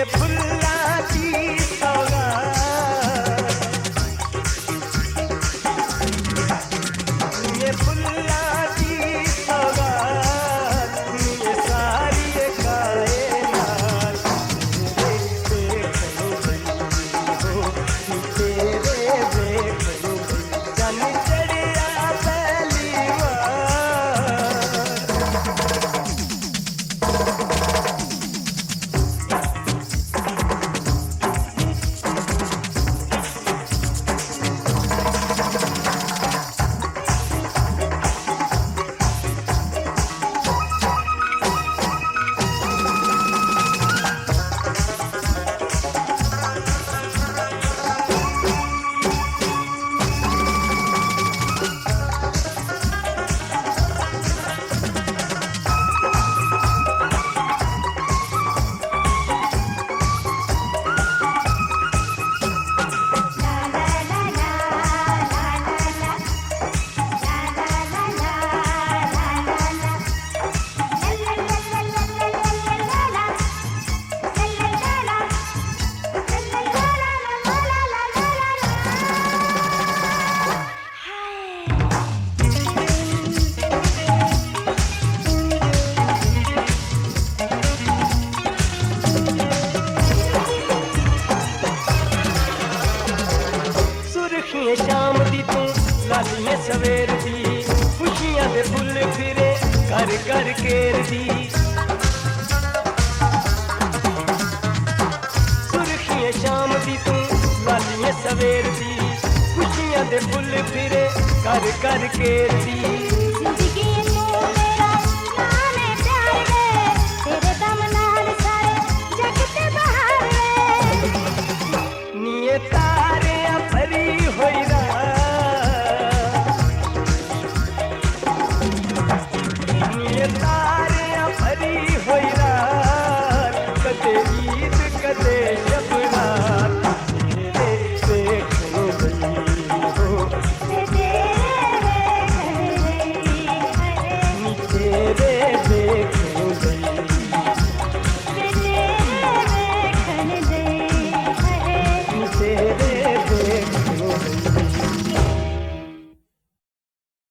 फुल्लाची सौगात, ये फुल्लाची सौगात, ये सारी कायनात बेखनो बनी हो, तेरे बेखनो बनी चन चढ़िया पहली सुर्खियां शाम दी तू लालियां सवेर दी, खुशियां दे फुल फिरे कर कर केर दी। सुर्खियां शाम दी तू लालियां सवेर दी, खुशियां दे फुल फिरे कर कर केर दी। जिंदगी नू मेरा नाने प्यार वे, तेरे दम नाल सारे जग ते बहार वे। नीए तारियां भरी होई रात, नीए तारे